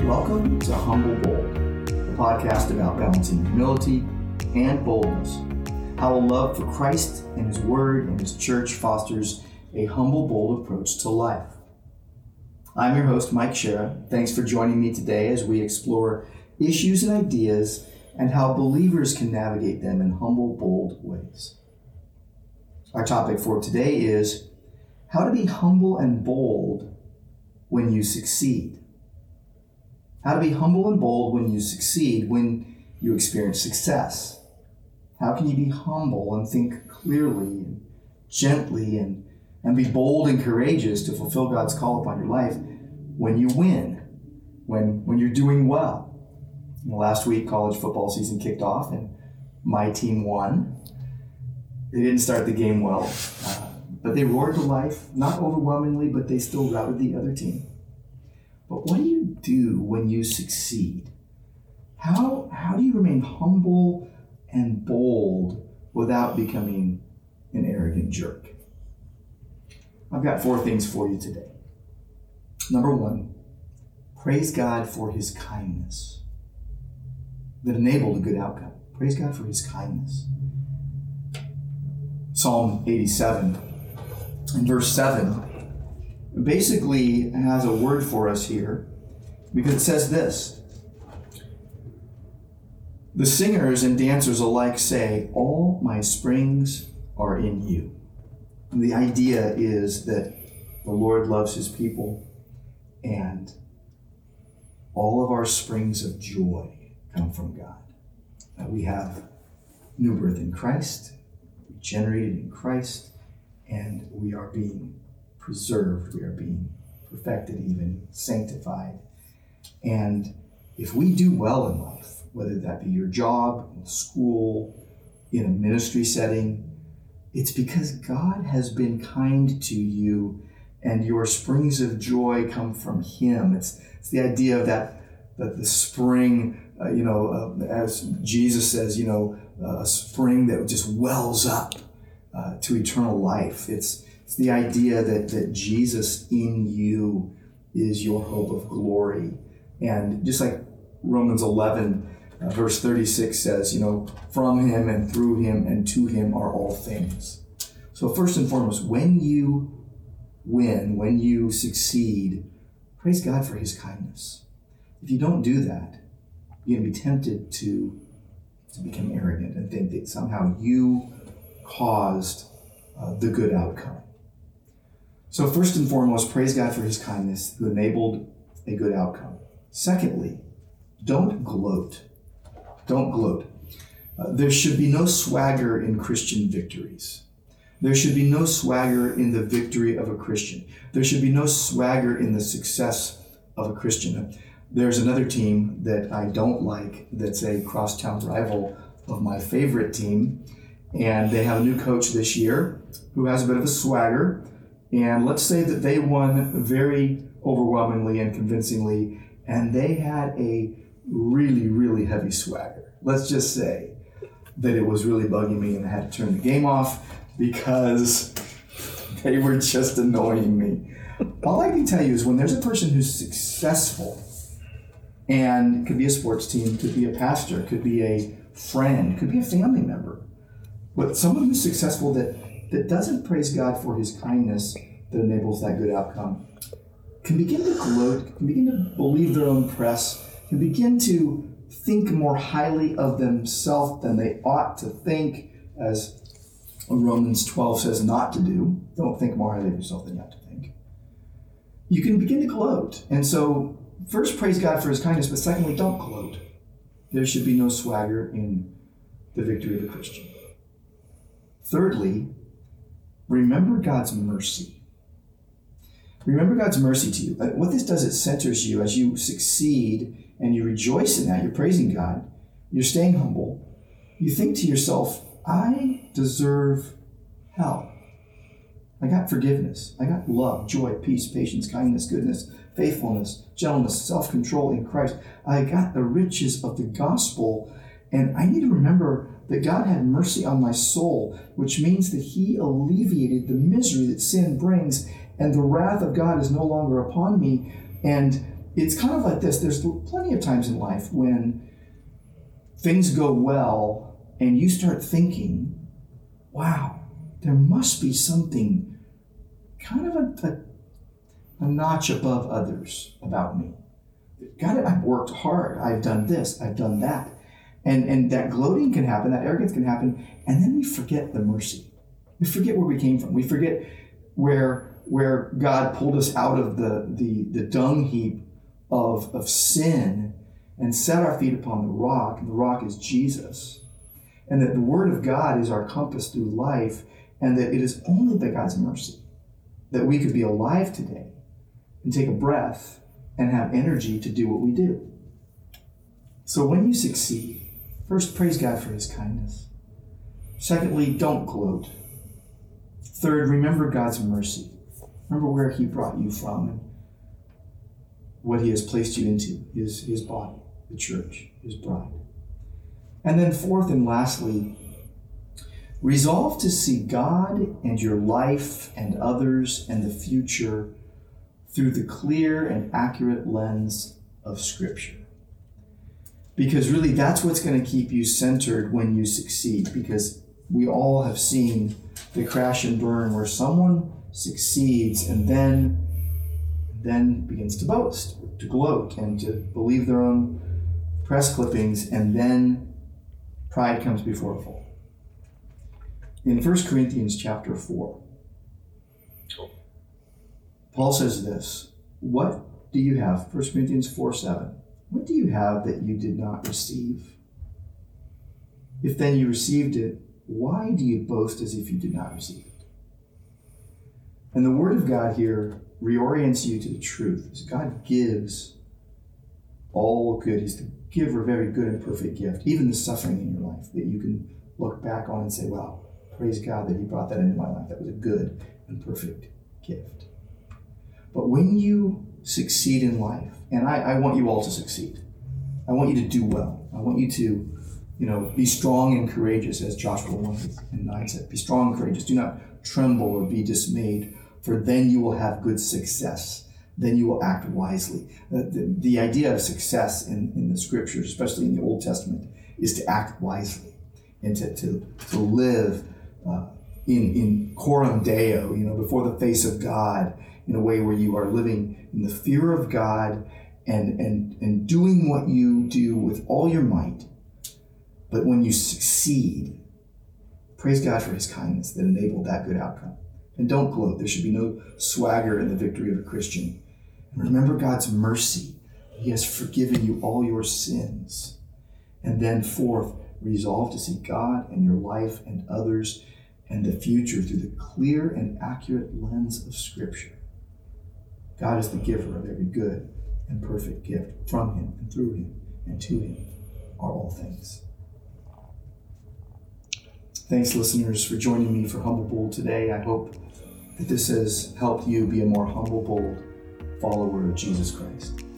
Welcome to Humble Bold, a podcast about balancing humility and boldness. How a love for Christ and His Word and His church fosters a humble, bold approach to life. I'm your host, Mike Shera. Thanks for joining me today as we explore issues and ideas and how believers can navigate them in humble, bold ways. Our topic for today is how to be humble and bold when you succeed. How to be humble and bold when you succeed, when you experience success. How can you be humble and think clearly and gently and be bold and courageous to fulfill God's call upon your life when you win, when you're doing well? Last week, college football season kicked off and my team won. They didn't start the game well, but they roared to life, not overwhelmingly, but they still routed the other team. But what do you do when you succeed? How do you remain humble and bold without becoming an arrogant jerk? I've got 4 things for you today. Number 1, praise God for His kindness that enabled a good outcome. Praise God for His kindness. Psalm 87 and verse 7 basically has a word for us here because it says this: the singers and dancers alike say, all my springs are in you. And the idea is that the Lord loves His people and all of our springs of joy come from God. We have new birth in Christ, regenerated in Christ, and we are being preserved, we are being perfected, even sanctified. And if we do well in life, whether that be your job, in school, in a ministry setting, it's because God has been kind to you and your springs of joy come from Him. It's the idea of that the spring, as Jesus says, a spring that just wells up to eternal life. It's the idea that Jesus in you is your hope of glory. And just like Romans 11, verse 36 says, from Him and through Him and to Him are all things. So first and foremost, when you win, when you succeed, praise God for His kindness. If you don't do that, you're going to be tempted to become arrogant and think that somehow you caused the good outcome. So first and foremost, praise God for His kindness who enabled a good outcome. Secondly, don't gloat. Don't gloat. There should be no swagger in Christian victories. There should be no swagger in the victory of a Christian. There should be no swagger in the success of a Christian. There's another team that I don't like that's a crosstown rival of my favorite team, and they have a new coach this year who has a bit of a swagger. And let's say that they won very overwhelmingly and convincingly, and they had a really, really heavy swagger. Let's just say that it was really bugging me and I had to turn the game off because they were just annoying me. All I can tell you is when there's a person who's successful, and it could be a sports team, could be a pastor, could be a friend, could be a family member, but someone who's successful that doesn't praise God for His kindness that enables that good outcome can begin to gloat, can begin to believe their own press, can begin to think more highly of themselves than they ought to think, as Romans 12 says not to do. Don't think more highly of yourself than you have to think. You can begin to gloat. And so first, praise God for His kindness, but secondly, don't gloat. There should be no swagger in the victory of a Christian. Thirdly, remember God's mercy. Remember God's mercy to you. What this does, it centers you as you succeed and you rejoice in that. You're praising God. You're staying humble. You think to yourself, I deserve hell. I got forgiveness. I got love, joy, peace, patience, kindness, goodness, faithfulness, gentleness, self-control in Christ. I got the riches of the gospel, and I need to remember that God had mercy on my soul, which means that He alleviated the misery that sin brings, and the wrath of God is no longer upon me. And it's kind of like this. There's plenty of times in life when things go well and you start thinking, wow, there must be something kind of a notch above others about me. God, I've worked hard. I've done this. I've done that. And that gloating can happen, that arrogance can happen, and then we forget the mercy. We forget where we came from. We forget where God pulled us out of the dung heap of sin and set our feet upon the rock, and the rock is Jesus. And that the Word of God is our compass through life, and that it is only by God's mercy that we could be alive today and take a breath and have energy to do what we do. So when you succeed, first, praise God for His kindness. Secondly, don't gloat. Third, remember God's mercy. Remember where He brought you from and what He has placed you into, His body, the church, His bride. And then fourth and lastly, resolve to see God and your life and others and the future through the clear and accurate lens of Scripture. Because really that's what's going to keep you centered when you succeed, because we all have seen the crash and burn where someone succeeds and then begins to boast, to gloat, and to believe their own press clippings, and then pride comes before a fall. In 1 Corinthians chapter 4, Paul says this, what do you have? 1 Corinthians 4:7. What do you have that you did not receive? If then you received it, why do you boast as if you did not receive it? And the Word of God here reorients you to the truth. As God gives all good. He's the giver of every good and perfect gift, even the suffering in your life that you can look back on and say, wow, praise God that He brought that into my life. That was a good and perfect gift. But when you succeed in life, and I want you all to succeed. I want you to do well. I want you to, be strong and courageous, as Joshua 1:9 said. Be strong and courageous. Do not tremble or be dismayed, for then you will have good success. Then you will act wisely. The idea of success in the Scriptures, especially in the Old Testament, is to act wisely and to live in coram Deo, before the face of God, in a way where you are living in the fear of God and doing what you do with all your might. But when you succeed, praise God for His kindness that enabled that good outcome. And don't gloat. There should be no swagger in the victory of a Christian. And remember God's mercy. He has forgiven you all your sins. And then fourth, resolve to see God and your life and others and the future through the clear and accurate lens of Scripture. God is the giver of every good and perfect gift. From Him and through Him and to Him are all things. Thanks, listeners, for joining me for Humble Bold today. I hope that this has helped you be a more humble, bold follower of Jesus Christ.